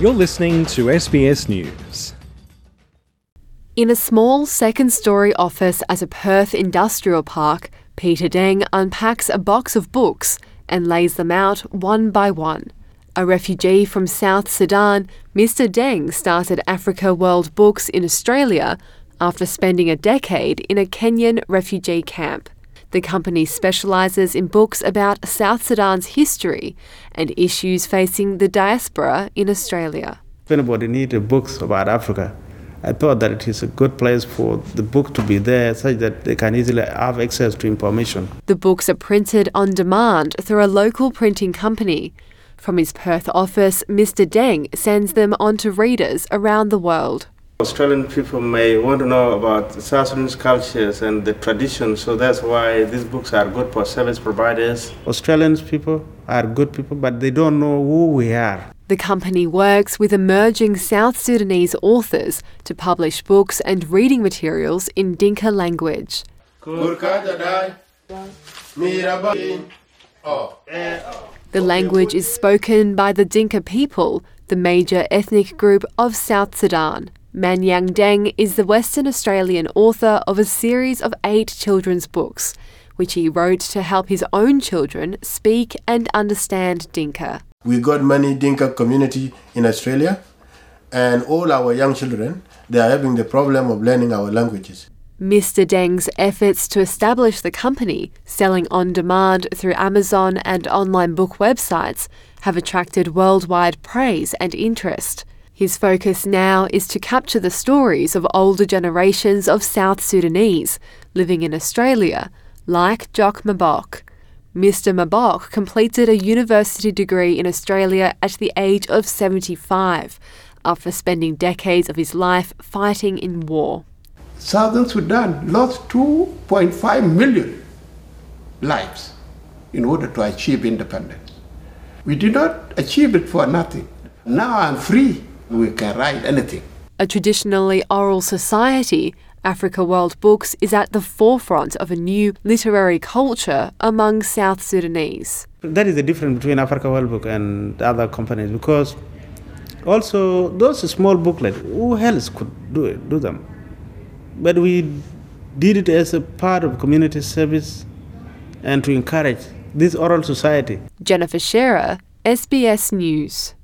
You're listening to SBS News. In a small second-storey office at a Perth industrial park, Peter Deng unpacks a box of books and lays them out one by one. A refugee from South Sudan, Mr Deng started Africa World Books in Australia after spending a decade in a Kenyan refugee camp. The company specialises in books about South Sudan's history and issues facing the diaspora in Australia. If anybody needed books about Africa, I thought that it is a good place for the book to be there such that they can easily have access to information. The books are printed on demand through a local printing company. From his Perth office, Mr Deng sends them on to readers around the world. Australian people may want to know about South Sudanese cultures and the traditions, so that's why these books are good for service providers. Australian people are good people, but they don't know who we are. The company works with emerging South Sudanese authors to publish books and reading materials in Dinka language. The language is spoken by the Dinka people, the major ethnic group of South Sudan. Manyang Deng is the Western Australian author of a series of 8 children's books, which he wrote to help his own children speak and understand Dinka. We got many Dinka community in Australia, and all our young children, they are having the problem of learning our languages. Mr Deng's efforts to establish the company, selling on demand through Amazon and online book websites, have attracted worldwide praise and interest. His focus now is to capture the stories of older generations of South Sudanese living in Australia, like Jock Mabok. Mr Mabok completed a university degree in Australia at the age of 75, after spending decades of his life fighting in war. Southern Sudan lost 2.5 million lives in order to achieve independence. We did not achieve it for nothing. Now I'm free. We can write anything. A traditionally oral society, Africa World Books is at the forefront of a new literary culture among South Sudanese. That is the difference between Africa World Book and other companies, because also those small booklets, who else could do them? But we did it as a part of community service and to encourage this oral society. Jennifer Shearer, SBS News.